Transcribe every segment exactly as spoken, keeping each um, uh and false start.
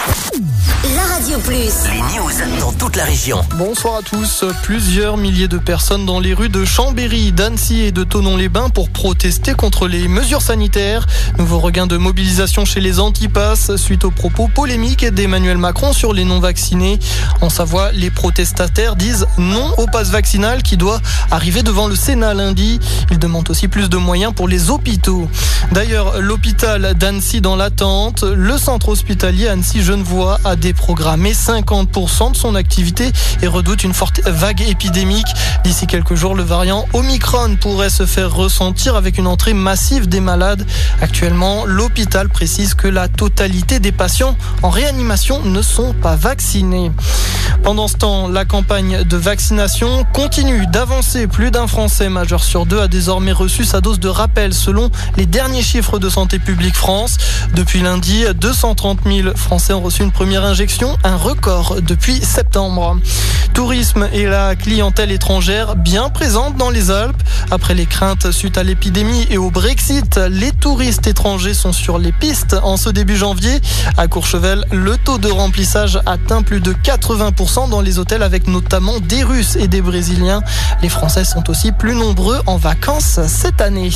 La Radio Plus. Les news dans toute la région. Bonsoir à tous. Plusieurs milliers de personnes dans les rues de Chambéry, d'Annecy et de Thonon-les-Bains pour protester contre les mesures sanitaires. Nouveau regain de mobilisation chez les antipasses suite aux propos polémiques d'Emmanuel Macron sur les non-vaccinés. En Savoie, les protestataires disent non au pass vaccinal qui doit arriver devant le Sénat lundi. Ils demandent aussi plus de moyens pour les hôpitaux. D'ailleurs, l'hôpital d'Annecy dans l'attente, le centre hospitalier Annecy-Genevois a déprogrammé cinquante pour cent de son activité et redoute une forte vague épidémique. D'ici quelques jours, le variant Omicron pourrait se faire ressentir avec une entrée massive des malades. Actuellement, l'hôpital précise que la totalité des patients en réanimation ne sont pas vaccinés. Pendant ce temps, la campagne de vaccination continue d'avancer. Plus d'un Français majeur sur deux a désormais reçu sa dose de rappel selon les derniers chiffres de Santé publique France. Depuis lundi, deux cent trente mille Français ont reçu une première injection, un record depuis septembre. Tourisme et la clientèle étrangère bien présente dans les Alpes. Après les craintes suite à l'épidémie et au Brexit, les touristes étrangers sont sur les pistes en ce début janvier. À Courchevel, le taux de remplissage atteint plus de quatre-vingts pour cent dans les hôtels avec notamment des Russes et des Brésiliens. Les Français sont aussi plus nombreux en vacances cette année.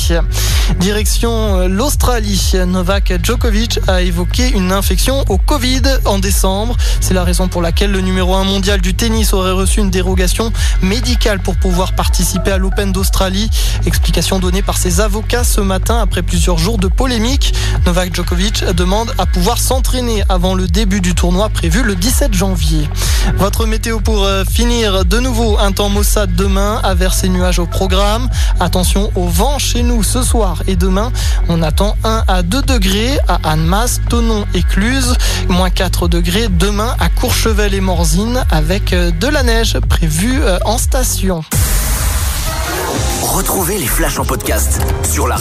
Direction l'Australie. Novak Djokovic a évoqué une infection au Covid en décembre. C'est la raison pour laquelle le numéro un mondial du tennis aurait reçu une dérogation médicale pour pouvoir participer à l'Open d'Australie. Explication donnée par ses avocats ce matin après plusieurs jours de polémique. Novak Djokovic demande à pouvoir s'entraîner avant le début du tournoi prévu le dix-sept janvier. Votre météo pour finir, de nouveau un temps maussade demain, averses et nuages au programme. Attention au vent chez nous ce soir et demain. On attend un à deux degrés à Annemasse, Thonon et Cluses. Moins quatre degrés demain à Courchevel et Morzine avec de la neige prévue en station. Retrouvez les flashs en podcast sur la